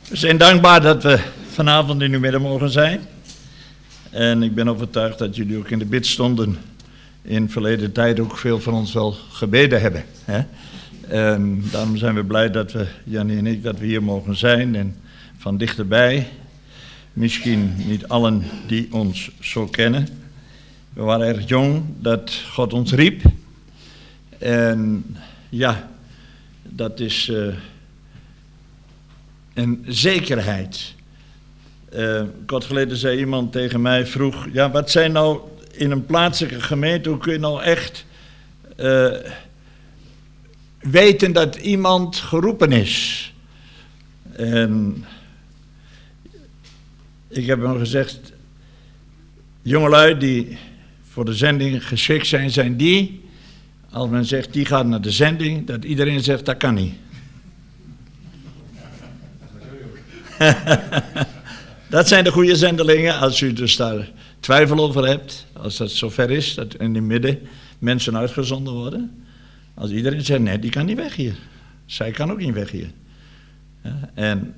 We zijn dankbaar dat we vanavond in uw midden mogen zijn. En ik ben overtuigd dat jullie ook in de bidstonden in verleden tijd ook veel van ons wel gebeden hebben. Hè? En daarom zijn we blij dat we, Jannie en ik, dat we hier mogen zijn en van dichterbij. Misschien niet allen die ons zo kennen. We waren erg jong dat God ons riep. En ja, dat is een zekerheid. Kort geleden zei iemand tegen mij, vroeg, ja, wat zijn nou in een plaatselijke gemeente, hoe kun je nou echt weten dat iemand geroepen is? En ik heb hem gezegd, jongelui die voor de zending geschikt zijn, zijn die, als men zegt die gaat naar de zending, dat iedereen zegt dat kan niet. Dat zijn de goede zendelingen, als u dus daar twijfel over hebt, als dat zover is, dat in het midden mensen uitgezonden worden. Als iedereen zegt, nee, die kan niet weg hier. Zij kan ook niet weg hier. En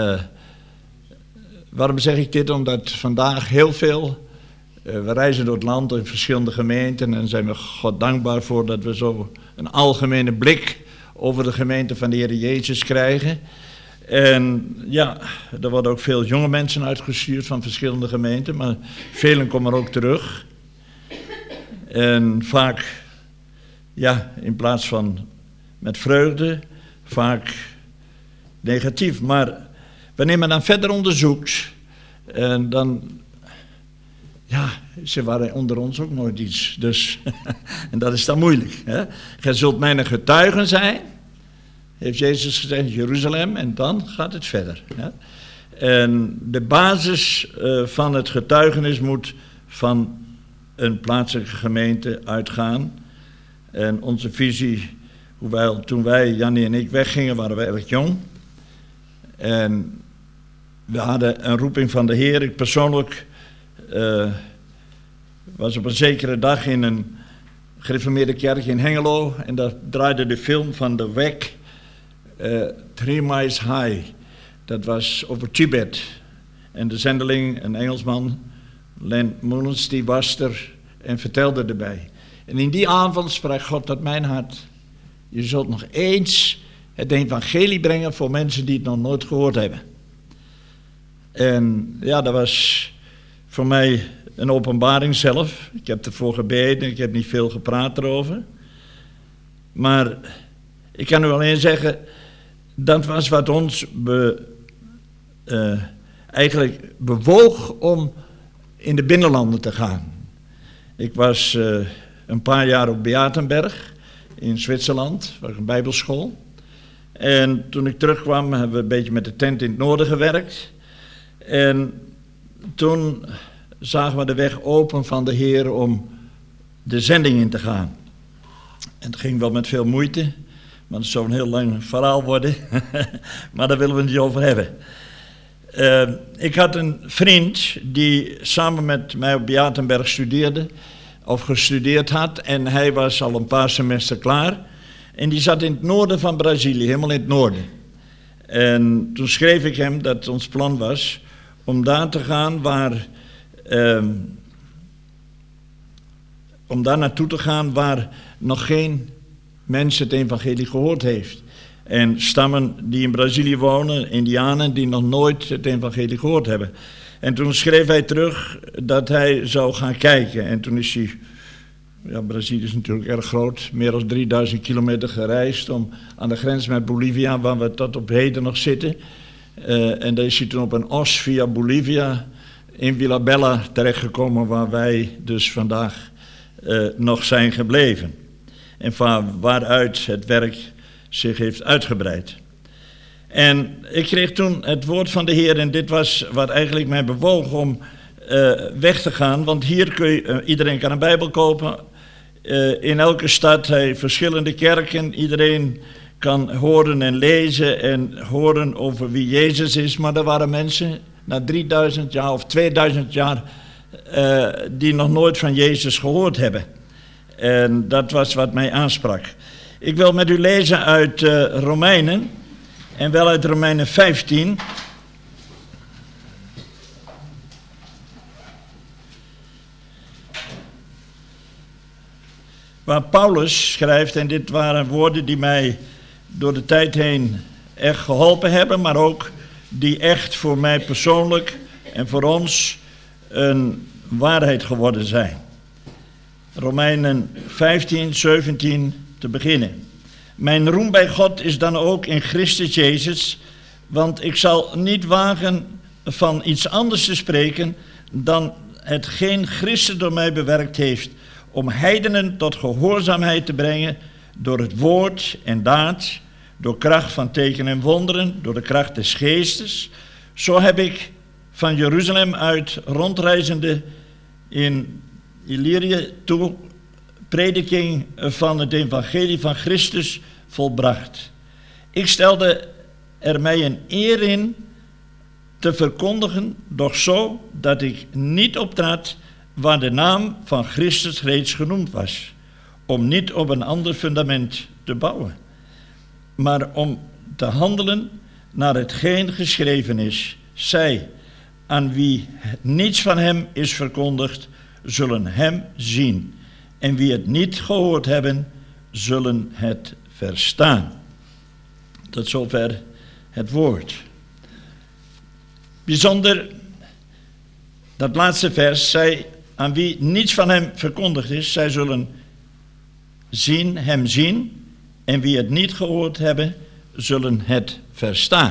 waarom zeg ik dit? Omdat vandaag heel veel, we reizen door het land in verschillende gemeenten en zijn we God dankbaar voor dat we zo een algemene blik over de gemeente van de Heer Jezus krijgen. En ja, er worden ook veel jonge mensen uitgestuurd van verschillende gemeenten, maar velen komen ook terug. En vaak, ja, in plaats van met vreugde, vaak negatief. Maar wanneer men dan verder onderzoekt, en dan, ja, ze waren onder ons ook nooit iets. Dus, en dat is dan moeilijk. Hè? Gij zult mijn getuigen zijn, heeft Jezus gezegd in Jeruzalem, en dan gaat het verder. Hè? En de basis van het getuigenis moet van een plaatselijke gemeente uitgaan. En onze visie, hoewel toen wij, Jannie en ik, weggingen, waren we erg jong. En we hadden een roeping van de Heer. Ik persoonlijk was op een zekere dag in een gereformeerde kerk in Hengelo. En daar draaide de film van de WEC, 3 Miles High. Dat was over Tibet. En de zendeling, een Engelsman, Len Mullins, die was er en vertelde erbij. En in die avond sprak God tot mijn hart. Je zult nog eens het evangelie brengen voor mensen die het nog nooit gehoord hebben. En ja, dat was voor mij een openbaring zelf. Ik heb ervoor gebeden, ik heb niet veel gepraat erover. Maar ik kan u alleen zeggen, dat was wat ons eigenlijk bewoog om in de binnenlanden te gaan. Ik was een paar jaar op Beatenberg in Zwitserland, waar een bijbelschool. En toen ik terugkwam, hebben we een beetje met de tent in het noorden gewerkt. En toen zagen we de weg open van de Heer om de zending in te gaan. En het ging wel met veel moeite, maar het zou een heel lang verhaal worden. Maar daar willen we het niet over hebben. Ik had een vriend die samen met mij op Beatenberg studeerde, of gestudeerd had, en hij was al een paar semester klaar. En die zat in het noorden van Brazilië, helemaal in het noorden. En toen schreef ik hem dat ons plan was om daar te gaan om daar naartoe te gaan waar nog geen mens het evangelie gehoord heeft. En stammen die in Brazilië wonen, Indianen, die nog nooit het evangelie gehoord hebben. En toen schreef hij terug dat hij zou gaan kijken. En toen is hij, ja, Brazilië is natuurlijk erg groot, meer dan 3000 kilometer gereisd om aan de grens met Bolivia, waar we tot op heden nog zitten. En daar is hij toen op een os via Bolivia in Villa Bella terechtgekomen, waar wij dus vandaag nog zijn gebleven. En van waaruit het werk zich heeft uitgebreid. En ik kreeg toen het woord van de Heer en dit was wat eigenlijk mij bewoog om weg te gaan. Want hier kun je, iedereen kan een Bijbel kopen. In elke stad verschillende kerken. Iedereen kan horen en lezen en horen over wie Jezus is. Maar er waren mensen na 3000 jaar of 2000 jaar die nog nooit van Jezus gehoord hebben. En dat was wat mij aansprak. Ik wil met u lezen uit Romeinen, en wel uit Romeinen 15. waar Paulus schrijft, en dit waren woorden die mij door de tijd heen echt geholpen hebben, maar ook die echt voor mij persoonlijk en voor ons een waarheid geworden zijn. Romeinen 15, 17 te beginnen. Mijn roem bij God is dan ook in Christus Jezus, want ik zal niet wagen van iets anders te spreken dan hetgeen Christus door mij bewerkt heeft, om heidenen tot gehoorzaamheid te brengen door het woord en daad, door kracht van tekenen en wonderen, door de kracht des geestes. Zo heb ik van Jeruzalem uit rondreizende in Illyrië toe prediking van het evangelie van Christus volbracht. Ik stelde er mij een eer in te verkondigen, doch zo dat ik niet optrad waar de naam van Christus reeds genoemd was, om niet op een ander fundament te bouwen, maar om te handelen naar hetgeen geschreven is. Zij, aan wie niets van hem is verkondigd, zullen hem zien. En wie het niet gehoord hebben, zullen het verstaan. Tot zover het woord. Bijzonder, dat laatste vers, zij aan wie niets van hem verkondigd is, zij zullen hem zien. En wie het niet gehoord hebben, zullen het verstaan.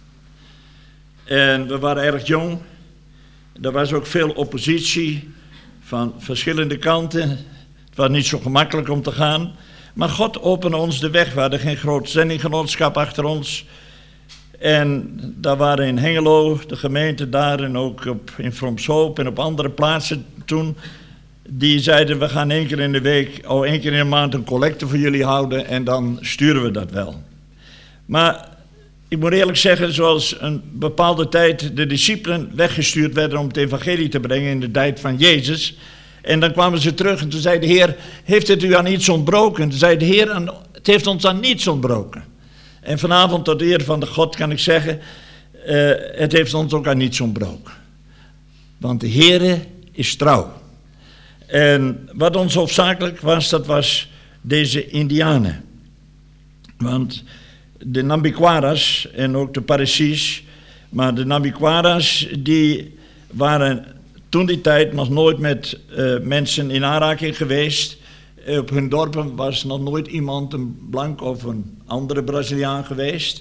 En we waren erg jong. Er was ook veel oppositie van verschillende kanten. Het was niet zo gemakkelijk om te gaan. Maar God opende ons de weg. We hadden geen groot zendinggenootschap achter ons. En daar waren in Hengelo, de gemeente daar en ook in Fromshoop en op andere plaatsen toen. Die zeiden, we gaan 1 keer in de week, 1 keer in de maand een collecte voor jullie houden en dan sturen we dat wel. Maar ik moet eerlijk zeggen, zoals een bepaalde tijd de discipelen weggestuurd werden om het evangelie te brengen in de tijd van Jezus. En dan kwamen ze terug en toen zei de Heer, heeft het u aan iets ontbroken? Toen zei de Heer, het heeft ons aan niets ontbroken. En vanavond tot eer van de God kan ik zeggen, het heeft ons ook aan niets ontbroken. Want de Heere is trouw. En wat ons hoofdzakelijk was, dat was deze Indianen. Want de Nambikwaras en ook de Parecis, maar de Nambikwaras die waren toen die tijd nog nooit met mensen in aanraking geweest. Op hun dorpen was nog nooit iemand, een blank of een andere Braziliaan geweest.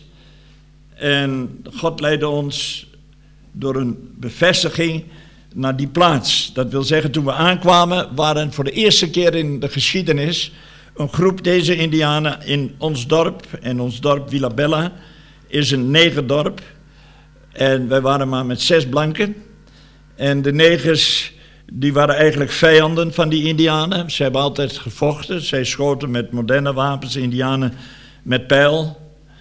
En God leidde ons door een bevestiging naar die plaats. Dat wil zeggen, toen we aankwamen, waren voor de eerste keer in de geschiedenis een groep deze Indianen in ons dorp. En ons dorp Villa Bella is een negerdorp. En wij waren maar met 6 blanken. En de negers, die waren eigenlijk vijanden van die Indianen. Ze hebben altijd gevochten. Zij schoten met moderne wapens, Indianen met pijl.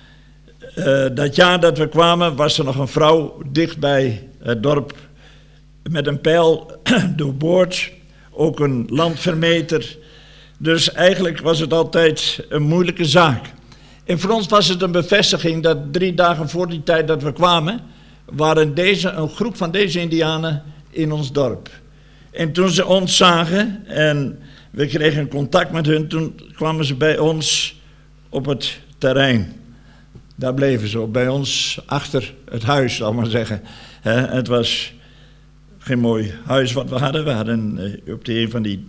Dat jaar dat we kwamen, was er nog een vrouw dicht bij het dorp met een pijl doorboord, ook een landvermeter. Dus eigenlijk was het altijd een moeilijke zaak. En voor ons was het een bevestiging dat 3 dagen voor die tijd dat we kwamen, waren een groep van deze Indianen in ons dorp. En toen ze ons zagen en we kregen contact met hun, toen kwamen ze bij ons op het terrein. Daar bleven ze, bij ons achter het huis, zal ik maar zeggen. Het was geen mooi huis wat we hadden. We hadden op de een van die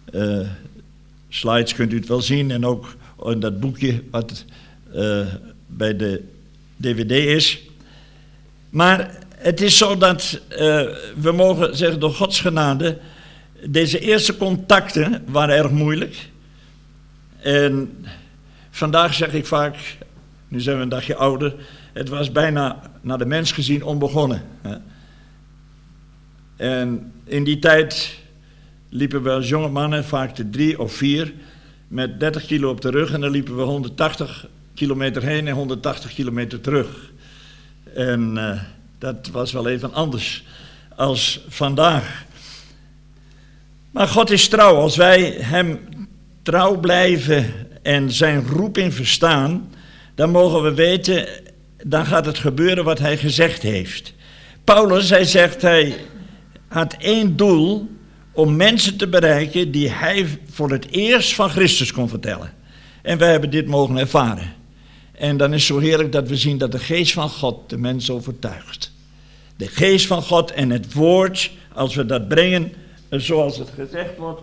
slides, kunt u het wel zien, en ook in dat boekje wat bij de DVD is. Maar het is zo dat we mogen zeggen, door Gods genade, deze eerste contacten waren erg moeilijk. En vandaag zeg ik vaak, nu zijn we een dagje ouder, het was bijna naar de mens gezien onbegonnen. Hè. En in die tijd liepen we als jonge mannen vaak de 3 of 4 met 30 kilo op de rug en dan liepen we 180 kilometer heen en 180 kilometer terug. En dat was wel even anders als vandaag. Maar God is trouw. Als wij hem trouw blijven en zijn roeping verstaan, dan mogen we weten, dan gaat het gebeuren wat hij gezegd heeft. Paulus, hij zegt, hij had 1 doel om mensen te bereiken die hij voor het eerst van Christus kon vertellen. En wij hebben dit mogen ervaren. En dan is het zo heerlijk dat we zien dat de geest van God de mens overtuigt. De geest van God en het woord, als we dat brengen, zoals het gezegd wordt,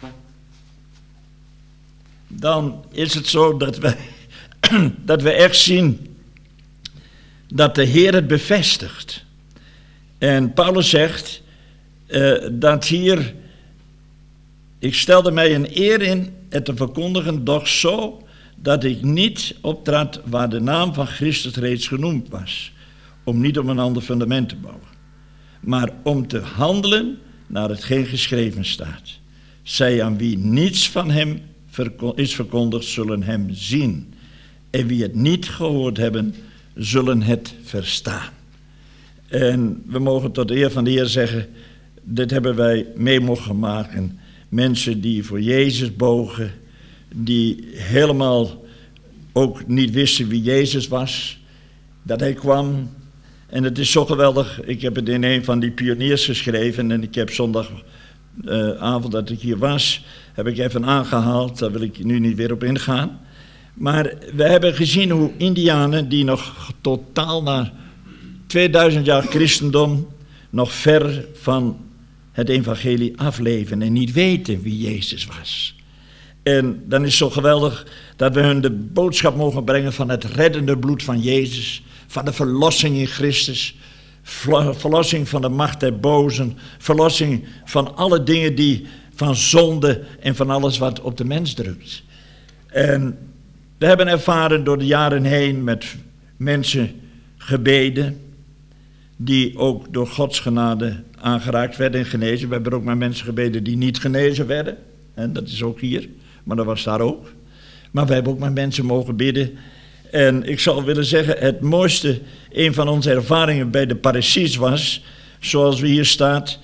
dan is het zo dat we echt zien dat de Heer het bevestigt. En Paulus zegt dat hier, ik stelde mij een eer in het te verkondigen, doch zo dat ik niet optrad waar de naam van Christus reeds genoemd was, om niet op een ander fundament te bouwen, maar om te handelen naar hetgeen geschreven staat. Zij aan wie niets van hem is verkondigd, zullen hem zien. En wie het niet gehoord hebben, zullen het verstaan. En we mogen tot de eer van de Heer zeggen, dit hebben wij mee mogen maken. Mensen die voor Jezus bogen, die helemaal ook niet wisten wie Jezus was, dat hij kwam. En het is zo geweldig, ik heb het in een van die pioniers geschreven en ik heb zondagavond dat ik hier was, heb ik even aangehaald, daar wil ik nu niet weer op ingaan. Maar we hebben gezien hoe Indianen die nog totaal na 2000 jaar christendom nog ver van het evangelie afleven en niet weten wie Jezus was. En dan is het zo geweldig dat we hun de boodschap mogen brengen van het reddende bloed van Jezus, van de verlossing in Christus, verlossing van de macht der bozen, verlossing van alle dingen die van zonde en van alles wat op de mens drukt. En we hebben ervaren door de jaren heen met mensen gebeden, die ook door Gods genade aangeraakt werden en genezen. We hebben ook met mensen gebeden die niet genezen werden. En dat is ook hier, maar dat was daar ook. Maar we hebben ook met mensen mogen bidden. En ik zou willen zeggen, het mooiste, een van onze ervaringen bij de parasies was, zoals we hier staat,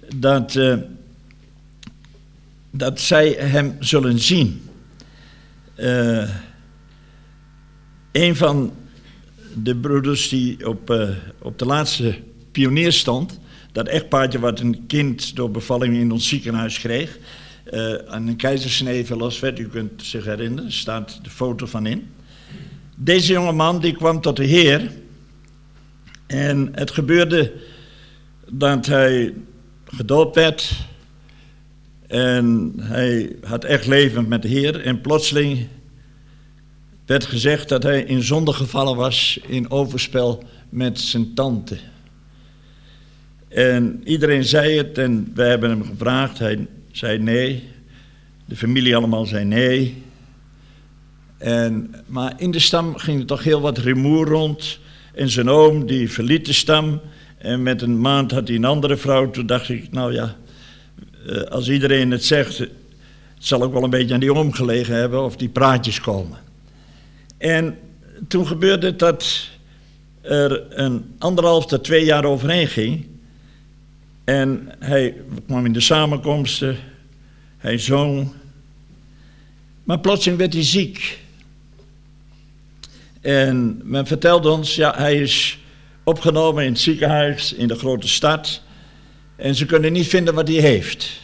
dat zij hem zullen zien. Een van de broeders die op de laatste pionier stond, dat echtpaardje wat een kind door bevalling in ons ziekenhuis kreeg, aan een keizersnee verlost werd, u kunt zich herinneren, er staat de foto van in. Deze jonge man die kwam tot de Heer en het gebeurde dat hij gedoopt werd en hij had echt leven met de Heer en plotseling werd gezegd dat hij in zonde gevallen was in overspel met zijn tante. En iedereen zei het en wij hebben hem gevraagd, hij zei nee, de familie allemaal zei nee. Maar in de stam ging er toch heel wat rumoer rond. En zijn oom die verliet de stam. En met een maand had hij een andere vrouw. Toen dacht ik, nou ja, als iedereen het zegt, het zal ook wel een beetje aan die oom gelegen hebben of die praatjes komen. En toen gebeurde het dat er een 1,5 tot 2 jaar overheen ging. En hij kwam in de samenkomsten, hij zong. Maar plotseling werd hij ziek. En men vertelde ons, ja, hij is opgenomen in het ziekenhuis in de grote stad. En ze kunnen niet vinden wat hij heeft.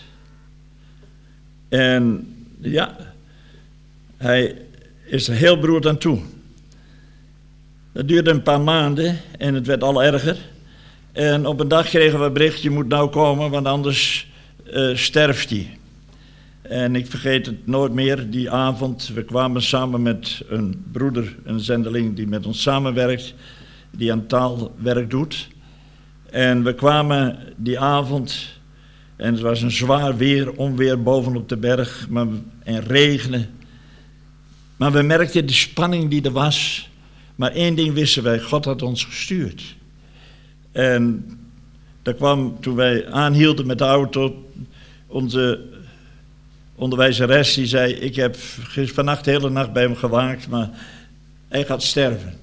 En ja, hij is er heel beroerd aan toe. Dat duurde een paar maanden en het werd al erger. En op een dag kregen we een bericht, je moet nou komen, want anders sterft hij. En ik vergeet het nooit meer, die avond, we kwamen samen met een broeder, een zendeling die met ons samenwerkt, die aan taalwerk doet. En we kwamen die avond en het was een zwaar weer, onweer bovenop de berg en regenen. Maar we merkten de spanning die er was. Maar één ding wisten wij, God had ons gestuurd. En daar kwam, toen wij aanhielden met de auto, onze onderwijzeres die zei, ik heb vannacht de hele nacht bij hem gewaakt, maar hij gaat sterven.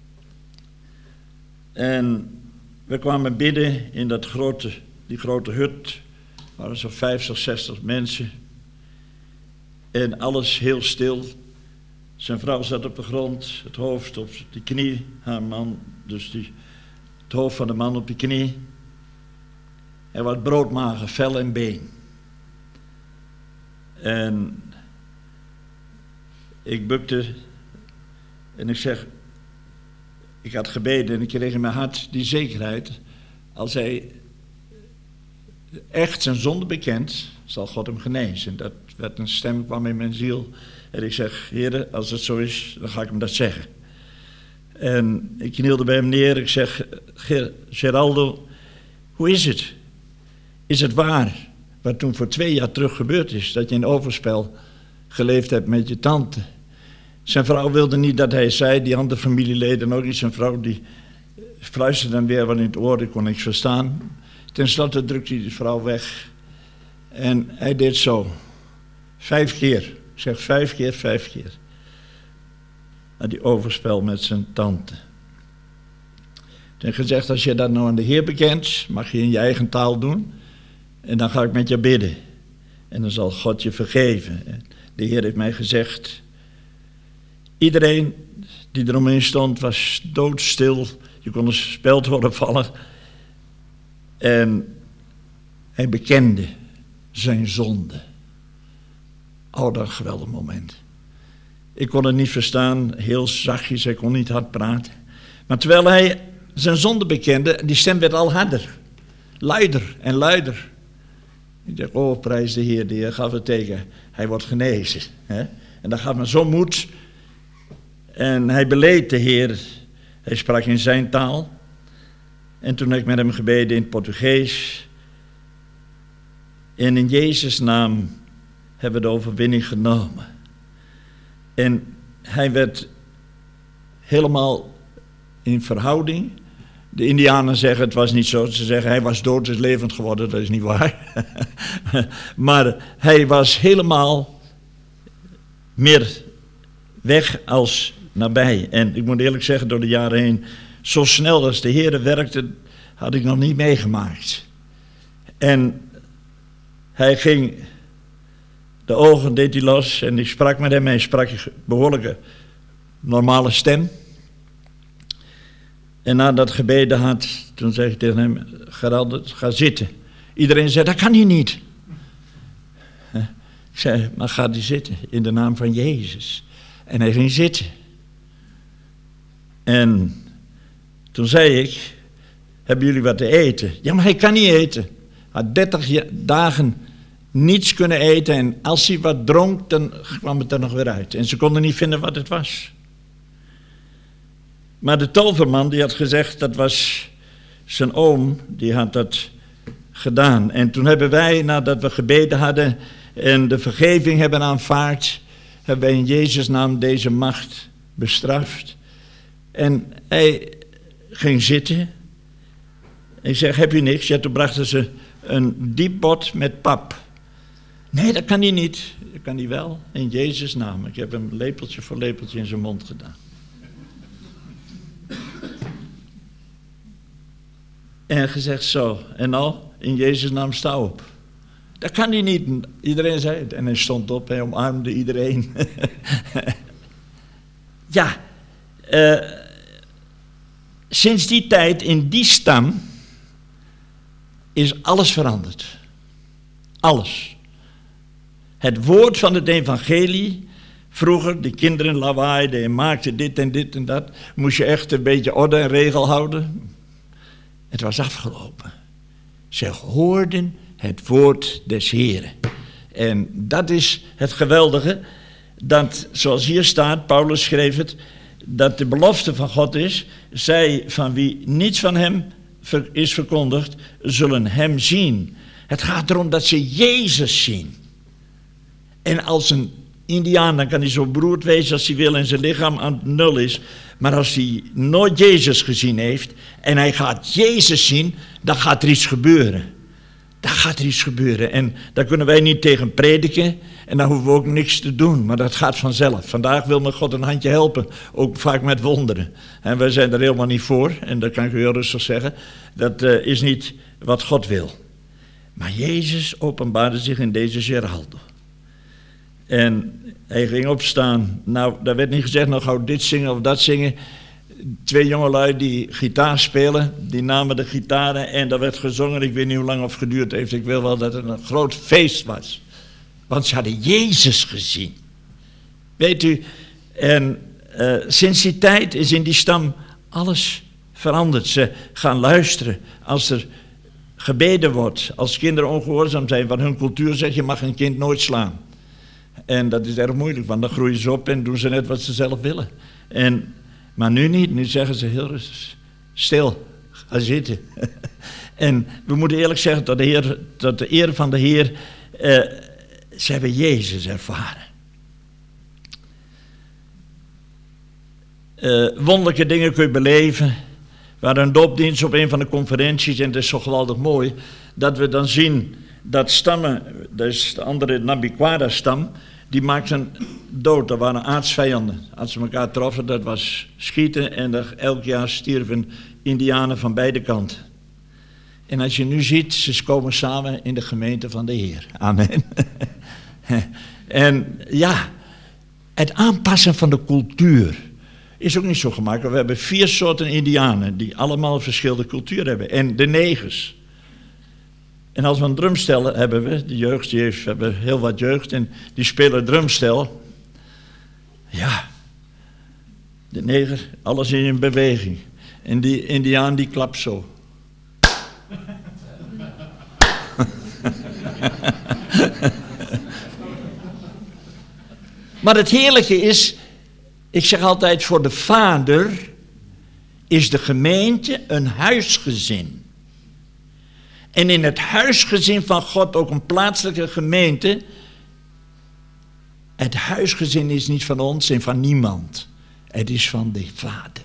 En we kwamen bidden in die grote hut, er waren zo'n 50, 60 mensen. En alles heel stil. Zijn vrouw zat op de grond, het hoofd op de knie, haar man, dus het hoofd van de man op de knie. Hij was broodmager, vel en been. En ik bukte en ik zeg, ik had gebeden en ik kreeg in mijn hart die zekerheid, als hij echt zijn zonde bekent, zal God hem genezen. Dat werd een stem, kwam in mijn ziel. En ik zeg, Heere, als het zo is, dan ga ik hem dat zeggen. En ik knielde bij hem neer. Ik zeg, Geraldo, hoe is het? Is het waar, wat toen voor 2 jaar terug gebeurd is, dat je in overspel geleefd hebt met je tante? Zijn vrouw wilde niet dat hij zei, die andere familieleden ook niet. Zijn vrouw die fluisterde dan weer wat in het oor, ik kon niks verstaan. Ten slotte drukte hij de vrouw weg. En hij deed zo. 5 keer. Ik zeg 5 keer, 5 keer. Na die overspel met zijn tante. Toen heb ik gezegd, als je dat nou aan de Heer bekent, mag je in je eigen taal doen. En dan ga ik met je bidden. En dan zal God je vergeven. En de Heer heeft mij gezegd, iedereen die eromheen stond was doodstil. Je kon een speld horen vallen. En hij bekende zijn zonde. Oh, dat geweldig moment. Ik kon het niet verstaan, heel zachtjes, hij kon niet hard praten. Maar terwijl hij zijn zonde bekende, die stem werd al harder. Luider en luider. Ik dacht, oh, prijs de Heer gaf het teken. Hij wordt genezen. Hè? En dat gaf me zo moed. En hij beleed de Heer. Hij sprak in zijn taal. En toen heb ik met hem gebeden in het Portugees. En in Jezus' naam hebben we de overwinning genomen. En hij werd helemaal in verhouding. De Indianen zeggen, het was niet zo. Ze zeggen, hij was dood, is levend geworden. Dat is niet waar. Maar hij was helemaal meer weg als nabij. En ik moet eerlijk zeggen, door de jaren heen, zo snel als de Heer werkte, had ik nog niet meegemaakt. En hij ging, de ogen deed hij los en ik sprak met hem. Hij sprak een behoorlijke normale stem. En nadat gebeden had, toen zei ik tegen hem, Geraldo, ga zitten. Iedereen zei, dat kan hij niet. Ik zei, maar ga die zitten, in de naam van Jezus. En hij ging zitten. En toen zei ik, hebben jullie wat te eten? Ja, maar hij kan niet eten. Hij had 30 dagen niets kunnen eten en als hij wat dronk, dan kwam het er nog weer uit. En ze konden niet vinden wat het was. Maar de toverman die had gezegd, dat was zijn oom, die had dat gedaan. En toen hebben wij, nadat we gebeden hadden en de vergeving hebben aanvaard, hebben wij in Jezus' naam deze macht bestraft. En hij ging zitten. Ik zeg, heb je niks? Ja, toen brachten ze een diep bord met pap. Nee, dat kan hij niet. Dat kan hij wel, in Jezus' naam. Ik heb hem lepeltje voor lepeltje in zijn mond gedaan. En gezegd zo, en nou, in Jezus' naam sta op. Dat kan hij niet. Iedereen zei het. En hij stond op, hij omarmde iedereen. Ja, sinds die tijd in die stam is alles veranderd. Alles. Het woord van het evangelie, vroeger de kinderen lawaaiden en maakten dit en dit en dat, moest je echt een beetje orde en regel houden. Het was afgelopen. Ze hoorden het woord des Heren. En dat is het geweldige, dat zoals hier staat, Paulus schreef het, dat de belofte van God is, zij van wie niets van hem is verkondigd, zullen hem zien. Het gaat erom dat ze Jezus zien. En als een Indiaan, dan kan hij zo beroerd wezen als hij wil en zijn lichaam aan het nul is. Maar als hij nooit Jezus gezien heeft en hij gaat Jezus zien, dan gaat er iets gebeuren. Dan gaat er iets gebeuren. En daar kunnen wij niet tegen prediken en dan hoeven we ook niks te doen. Maar dat gaat vanzelf. Vandaag wil me God een handje helpen, ook vaak met wonderen. En wij zijn er helemaal niet voor, en dat kan ik u heel rustig zeggen. Dat is niet wat God wil. Maar Jezus openbaarde zich in deze Geraldo. En hij ging opstaan. Nou, daar werd niet gezegd, nou gauw dit zingen of dat zingen. 2 jongelui die gitaar spelen, die namen de gitaren en daar werd gezongen. Ik weet niet hoe lang of geduurd heeft. Ik wil wel dat het een groot feest was. Want ze hadden Jezus gezien. Weet u, en sinds die tijd is in die stam alles veranderd. Ze gaan luisteren als er gebeden wordt. Als kinderen ongehoorzaam zijn van hun cultuur, zeg je mag een kind nooit slaan. En dat is erg moeilijk, want dan groeien ze op en doen ze net wat ze zelf willen. Maar nu niet, nu zeggen ze heel rustig, stil, ga zitten. En we moeten eerlijk zeggen, tot de eer van de Heer, ze hebben Jezus ervaren. Wonderlijke dingen kun je beleven. We hadden een doopdienst op een van de conferenties en het is zo geweldig mooi dat we dan zien dat stammen, dus de andere Nabikwara-stam, die maakten dood. Dat waren aardsvijanden. Als ze elkaar troffen, dat was schieten en elk jaar stierven Indianen van beide kanten. En als je nu ziet, ze komen samen in de gemeente van de Heer. Amen. En ja, het aanpassen van de cultuur is ook niet zo gemakkelijk. We hebben 4 soorten Indianen die allemaal een verschillende cultuur hebben. En de negers. En als we een drumstel hebben we, de jeugd, we hebben heel wat jeugd en die spelen drumstel. Ja, de neger, alles in beweging. En die Indiaan die klapt zo. Maar het heerlijke is, ik zeg altijd, voor de Vader is de gemeente een huisgezin. En in het huisgezin van God, ook een plaatselijke gemeente, het huisgezin is niet van ons en van niemand. Het is van de Vader.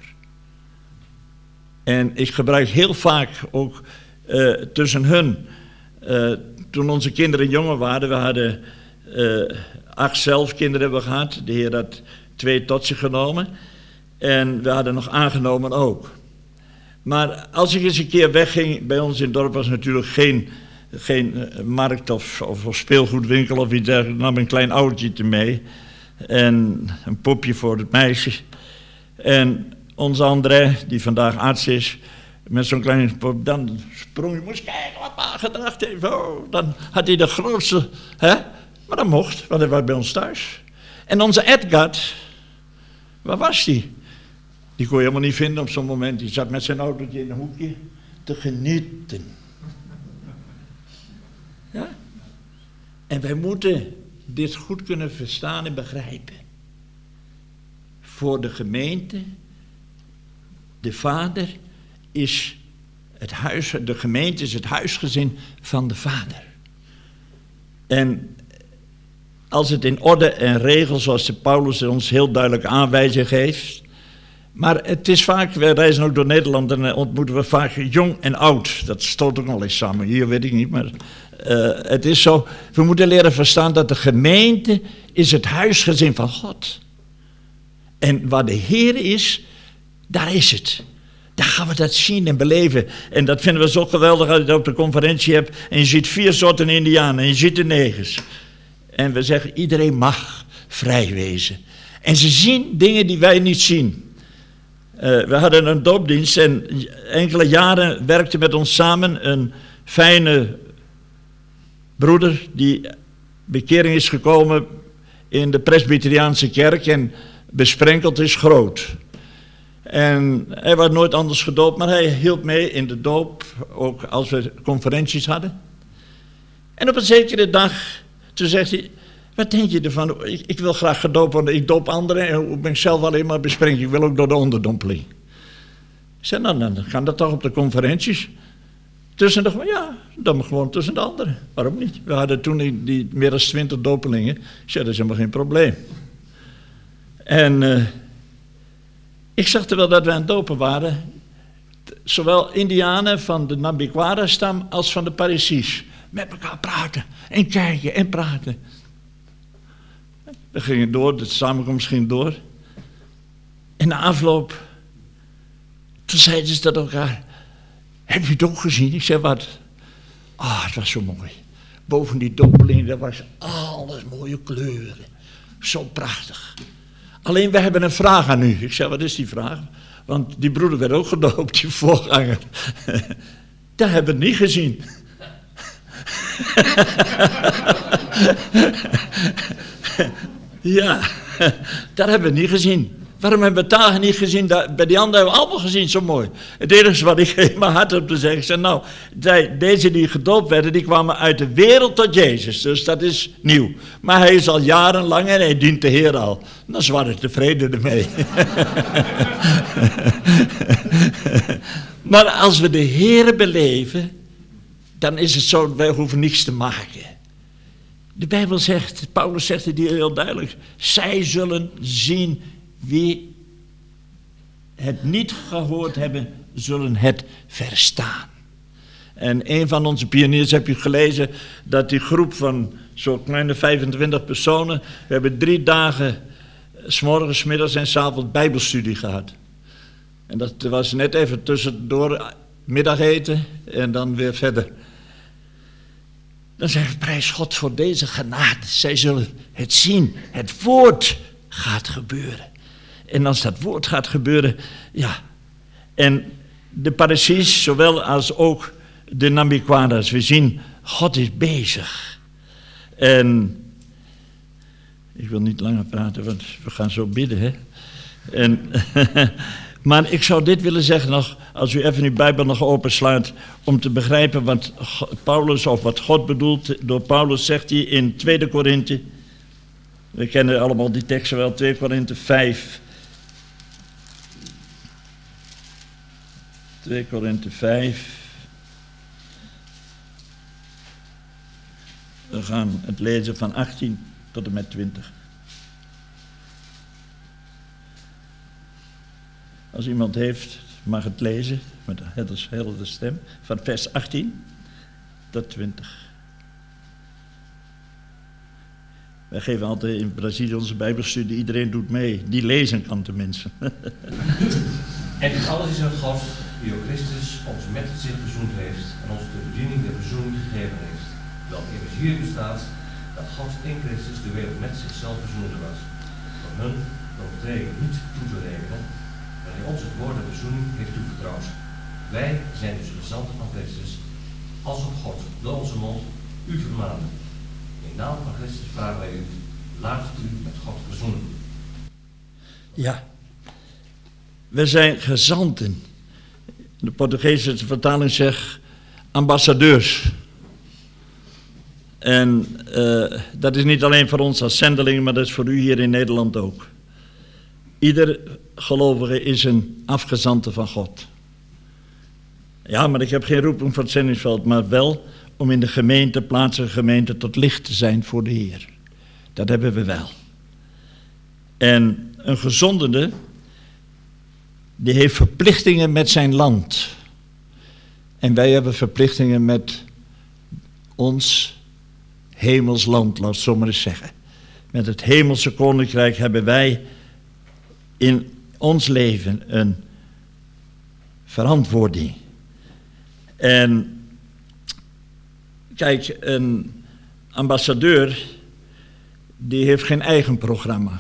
En ik gebruik heel vaak ook tussen hun, toen onze kinderen jonger waren, we hadden 8 zelf kinderen hebben we gehad. De Heer had 2 tot zich genomen. En we hadden nog aangenomen ook. Maar als ik eens een keer wegging, bij ons in het dorp was natuurlijk geen markt of speelgoedwinkel of iets dergelijks. Ik nam een klein autootje mee en een popje voor het meisje. En onze André, die vandaag arts is, met zo'n klein pop, dan sprong je, moest kijken wat pa gedacht heeft. Oh, dan had hij de grootste, hè? Maar dat mocht, want hij was bij ons thuis. En onze Edgar, waar was die? Die kon je helemaal niet vinden op zo'n moment. Die zat met zijn autootje in een hoekje te genieten. Ja? En wij moeten dit goed kunnen verstaan en begrijpen. Voor de gemeente, de Vader is het huis, de gemeente is het huisgezin van de Vader. En als het in orde en regels, zoals de Paulus ons heel duidelijk aanwijzing geeft. Maar het is vaak, wij reizen ook door Nederland en ontmoeten we vaak jong en oud. Dat stoot ook nog eens samen, hier weet ik niet, maar het is zo. We moeten leren verstaan dat de gemeente is het huisgezin van God. En waar de Heer is, daar is het. Daar gaan we dat zien en beleven. En dat vinden we zo geweldig als je het op de conferentie hebt. En je ziet 4 soorten Indianen en je ziet de negers. En we zeggen, iedereen mag vrij wezen. En ze zien dingen die wij niet zien. We hadden een doopdienst en enkele jaren werkte met ons samen een fijne broeder die bekering is gekomen in de Presbyteriaanse kerk en besprenkeld is groot. En hij was nooit anders gedoopt, maar hij hielp mee in de doop, ook als we conferenties hadden. En op een zekere dag, toen zegt hij, wat denk je ervan? Ik wil graag gedoopt worden, ik doop anderen en ik ben zelf alleen maar besprengd. Ik wil ook door de onderdompeling. Ik zei, nou, dan gaan dat toch op de conferenties. Tussen de, ja, dan gewoon tussen de anderen. Waarom niet? We hadden toen die meer dan 20 dopelingen. Ik zei, dat is helemaal geen probleem. En ik zag terwijl dat we aan het dopen waren, zowel Indianen van de Nabikwara-stam als van de Parisi's met elkaar praten en kijken en praten. We gingen door, de samenkomst ging door. En na afloop, toen zeiden ze tot elkaar, heb je het ook gezien? Ik zei, wat? Het was zo mooi. Boven die dopeling, daar was alles mooie kleuren. Zo prachtig. Alleen, we hebben een vraag aan u. Ik zei, wat is die vraag? Want die broeder werd ook gedoopt, die voorganger. Dat hebben we niet gezien. Ja, dat hebben we niet gezien. Waarom hebben we het daar niet gezien? Bij die anderen hebben we allemaal gezien, zo mooi. Het enige wat ik in mijn hart heb te zeggen, ik zei, nou, deze die gedoopt werden, die kwamen uit de wereld tot Jezus. Dus dat is nieuw. Maar hij is al jarenlang en hij dient de Heer al. Nou, ze waren tevreden ermee. Maar als we de Heer beleven, dan is het zo, wij hoeven niets te maken. De Bijbel zegt, Paulus zegt het hier heel duidelijk, zij zullen zien wie het niet gehoord hebben, zullen het verstaan. En een van onze pioniers heb je gelezen dat die groep van zo'n kleine 25 personen, we hebben 3 dagen, 's morgens, 's middags en 's avonds bijbelstudie gehad. En dat was net even tussendoor middageten en dan weer verder. Dan zeggen we, prijs God voor deze genade. Zij zullen het zien. Het woord gaat gebeuren. En als dat woord gaat gebeuren, ja. En de parasies, zowel als ook de Nambiquadas, we zien, God is bezig. En ik wil niet langer praten, want we gaan zo bidden, hè. En maar ik zou dit willen zeggen nog, als u even uw Bijbel nog openslaat, om te begrijpen wat Paulus of wat God bedoelt. Door Paulus zegt hij in 2 Korinthe, we kennen allemaal die teksten wel, 2 Korinthe 5. 2 Korinthe 5. We gaan het lezen van 18 tot en met 20. Als iemand heeft, mag het lezen met een helder stem. Van vers 18 tot 20. Wij geven altijd in Brazilië onze Bijbelstudie. Iedereen doet mee. Die lezen kan tenminste. En dit alles is uit God, die ook Christus ons met zich verzoend heeft en ons de bediening der verzoening gegeven heeft. Welke immers hier bestaat, dat God in Christus de wereld met zichzelf verzoende was. Van hun de overtreding niet toe te rekenen, maar hij ons het woord der verzoening heeft toevertrouwd. Wij zijn dus gezanten van Christus, als op God door onze mond u vermanen. In naam van Christus vragen wij u, laat u met God verzoenen. Ja. We zijn gezanten. De Portugese vertaling zegt ambassadeurs. En dat is niet alleen voor ons als zendelingen, maar dat is voor u hier in Nederland ook. Ieder gelovige is een afgezante van God. Ja, maar ik heb geen roeping voor het zendingsveld, maar wel om in de gemeente, plaatselijke gemeente, tot licht te zijn voor de Heer. Dat hebben we wel. En een gezondene, die heeft verplichtingen met zijn land. En wij hebben verplichtingen met ons hemels land, laat het zo maar eens zeggen. Met het hemelse koninkrijk hebben wij in ons leven een verantwoording. En kijk, een ambassadeur, die heeft geen eigen programma.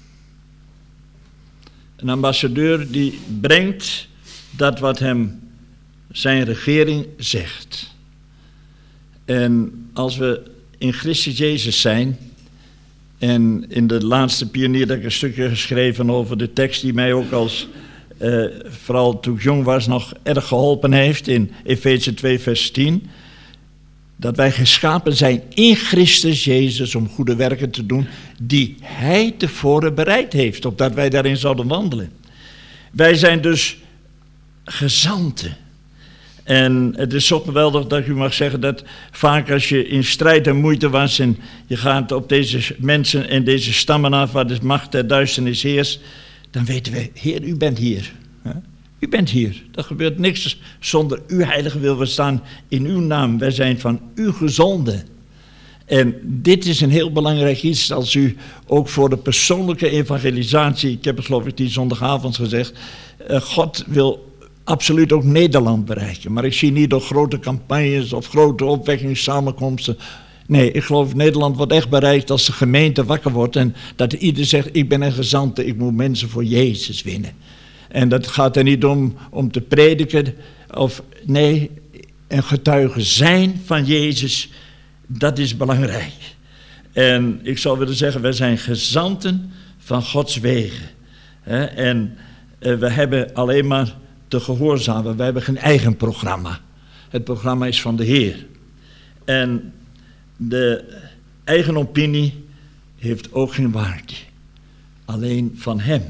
Een ambassadeur die brengt dat wat hem zijn regering zegt. En als we in Christus Jezus zijn, en in de laatste pionier heb ik een stukje geschreven over de tekst die mij ook als, vooral toen ik jong was, nog erg geholpen heeft in Efeze 2 vers 10. Dat wij geschapen zijn in Christus Jezus om goede werken te doen die Hij tevoren bereid heeft, opdat wij daarin zouden wandelen. Wij zijn dus gezanten. En het is zo geweldig dat u mag zeggen dat vaak als je in strijd en moeite was en je gaat op deze mensen en deze stammen af waar de macht der duisternis heerst, dan weten we, Heer, u bent hier. U bent hier. Er gebeurt niks zonder uw heilige wil. We staan in uw naam. Wij zijn van u gezonden. En dit is een heel belangrijk iets als u ook voor de persoonlijke evangelisatie, ik heb het geloof ik die zondagavond gezegd, God wil absoluut ook Nederland bereiken. Maar ik zie niet door grote campagnes of grote opwekkingssamenkomsten. Nee, ik geloof Nederland wordt echt bereikt als de gemeente wakker wordt en dat ieder zegt, ik ben een gezante, ik moet mensen voor Jezus winnen. En dat gaat er niet om te prediken, of nee, een getuige zijn van Jezus, dat is belangrijk. En ik zou willen zeggen, wij zijn gezanten van Gods wegen. En we hebben alleen maar te gehoorzamen. We hebben geen eigen programma. Het programma is van de Heer. En de eigen opinie heeft ook geen waarde. Alleen van Hem.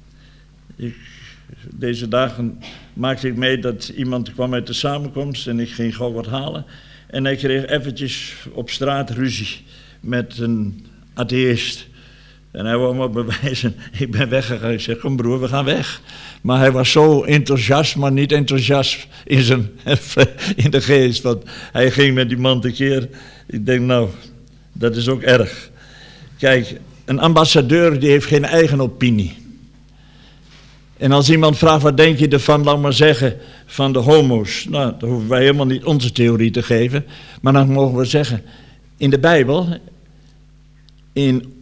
Deze dagen maakte ik mee dat iemand kwam uit de samenkomst en ik ging gauw wat halen. En hij kreeg eventjes op straat ruzie met een atheïst. En hij wou me bewijzen, ik ben weggegaan. Ik zeg, kom broer, we gaan weg. Maar hij was zo enthousiast, maar niet enthousiast in de geest. Want hij ging met die man tekeer. Ik denk, nou, dat is ook erg. Kijk, een ambassadeur die heeft geen eigen opinie. En als iemand vraagt, wat denk je ervan, laat maar zeggen, van de homo's. Nou, dan hoeven wij helemaal niet onze theorie te geven. Maar dan mogen we zeggen, in de Bijbel, in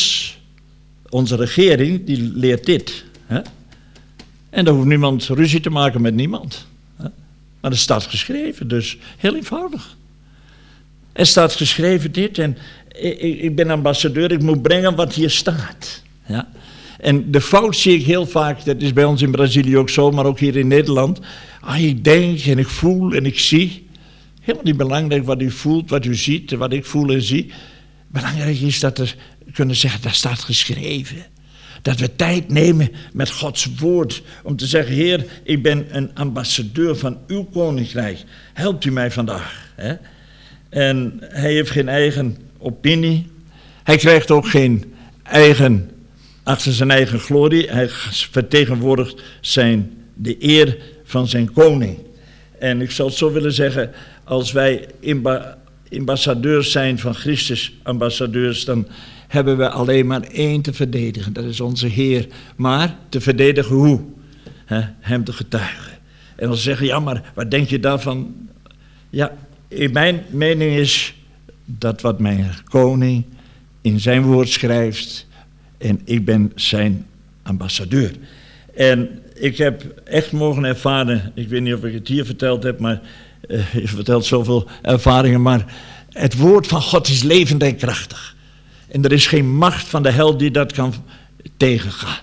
onze regering, die leert dit. Hè? En dan hoeft niemand ruzie te maken met niemand. Hè? Maar er staat geschreven, dus heel eenvoudig. Er staat geschreven dit en ik ben ambassadeur, ik moet brengen wat hier staat. Ja? En de fout zie ik heel vaak, dat is bij ons in Brazilië ook zo, maar ook hier in Nederland. Ik denk en ik voel en ik zie. Helemaal niet belangrijk wat u voelt, wat u ziet, wat ik voel en zie. Belangrijk is dat we kunnen zeggen, daar staat geschreven. Dat we tijd nemen met Gods woord. Om te zeggen, Heer, ik ben een ambassadeur van uw koninkrijk. Helpt u mij vandaag. Hè? En hij heeft geen eigen opinie. Hij krijgt ook geen eigen, achter zijn eigen glorie. Hij vertegenwoordigt de eer van zijn koning. En ik zou het zo willen zeggen, als wij ambassadeurs zijn van Christus, ambassadeurs, dan hebben we alleen maar één te verdedigen. Dat is onze Heer. Maar te verdedigen hoe? Hem te getuigen. En dan zeggen, ja, maar wat denk je daarvan? Ja, mijn mening is dat wat mijn koning in zijn woord schrijft, en ik ben zijn ambassadeur. En ik heb echt mogen ervaren, ik weet niet of ik het hier verteld heb, maar je vertelt zoveel ervaringen, maar het woord van God is levend en krachtig. En er is geen macht van de hel die dat kan tegengaan.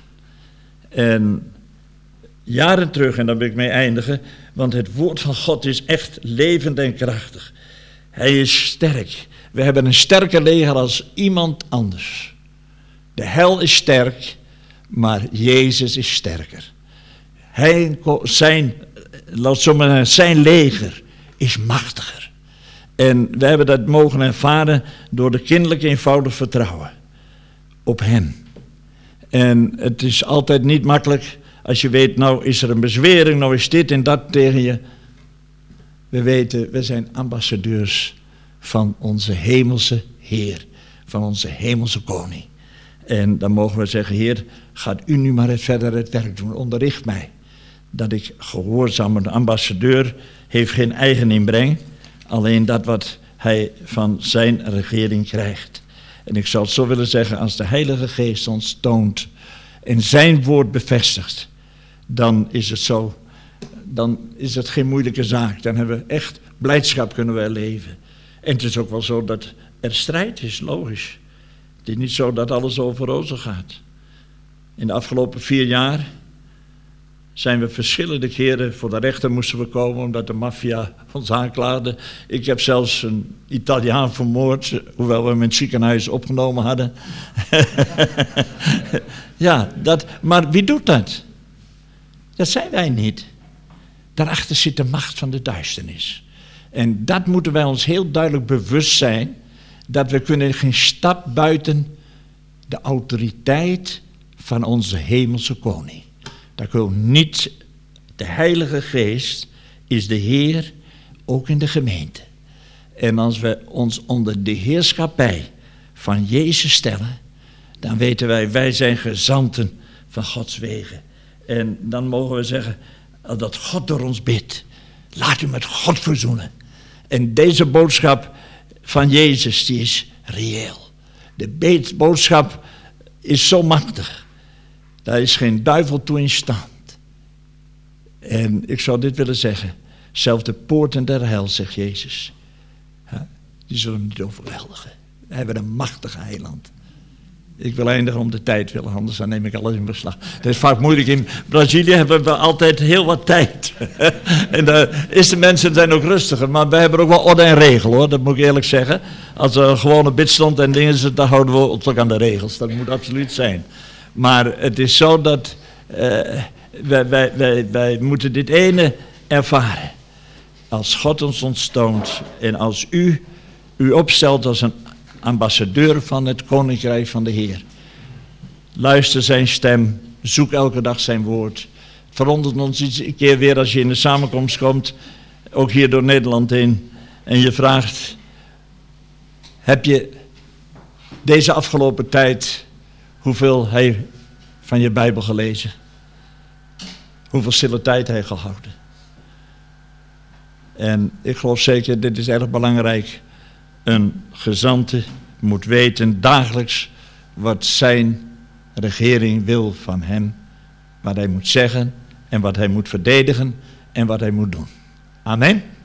En jaren terug, en daar wil ik mee eindigen, want het woord van God is echt levend en krachtig. Hij is sterk. We hebben een sterker leger als iemand anders. De hel is sterk, maar Jezus is sterker. Zijn leger is machtiger. En we hebben dat mogen ervaren door de kinderlijk eenvoudig vertrouwen op hem. En het is altijd niet makkelijk als je weet, nou is er een bezwering, nou is dit en dat tegen je. We weten, we zijn ambassadeurs van onze hemelse Heer, van onze hemelse koning. En dan mogen we zeggen, Heer, gaat u nu maar verder het werk doen, onderricht mij. Dat ik gehoorzaam, een ambassadeur heeft geen eigen inbreng, alleen dat wat hij van zijn regering krijgt. En ik zou het zo willen zeggen, als de Heilige Geest ons toont en zijn woord bevestigt, dan is het zo, dan is het geen moeilijke zaak. Dan hebben we echt blijdschap kunnen we erleven. En het is ook wel zo dat er strijd is, logisch. Het is niet zo dat alles over rozen gaat. In de afgelopen 4 jaar zijn we verschillende keren voor de rechter moesten we komen omdat de maffia ons aanklaagde. Ik heb zelfs een Italiaan vermoord, hoewel we hem in het ziekenhuis opgenomen hadden. Ja, maar wie doet dat? Dat zijn wij niet. Daarachter zit de macht van de duisternis. En dat moeten wij ons heel duidelijk bewust zijn, dat we kunnen geen stap buiten de autoriteit van onze hemelse koning. Dat kunnen niet, de Heilige Geest is de Heer, ook in de gemeente. En als we ons onder de heerschappij van Jezus stellen, dan weten wij zijn gezanten van Gods wegen. En dan mogen we zeggen, dat God door ons bidt, laat u met God verzoenen. En deze boodschap van Jezus, die is reëel. De boodschap is zo machtig. Daar is geen duivel toe in stand. En ik zou dit willen zeggen. Zelfs de poorten der hel, zegt Jezus. die zullen hem niet overweldigen. We hebben een machtig heiland. Ik wil eindigen om de tijd willen, anders dan neem ik alles in beslag. Het is vaak moeilijk. In Brazilië hebben we altijd heel wat tijd. En de eerste mensen zijn ook rustiger, maar we hebben ook wel orde en regel, hoor. Dat moet ik eerlijk zeggen. Als er gewoon een bidstond en dingen zitten, dan houden we ons ook aan de regels. Dat moet absoluut zijn. Maar het is zo dat wij moeten dit ene ervaren. Als God ons ontstoont en als u opstelt als een ambassadeur van het Koninkrijk van de Heer. Luister zijn stem, zoek elke dag zijn woord. Verwondert ons iets een keer weer als je in de samenkomst komt, ook hier door Nederland heen, en je vraagt, heb je deze afgelopen tijd, hoeveel hij van je Bijbel gelezen? Hoeveel stille tijd hij gehouden? En ik geloof zeker, dit is erg belangrijk. Een gezante moet weten dagelijks wat zijn regering wil van hem. Wat hij moet zeggen en wat hij moet verdedigen en wat hij moet doen. Amen.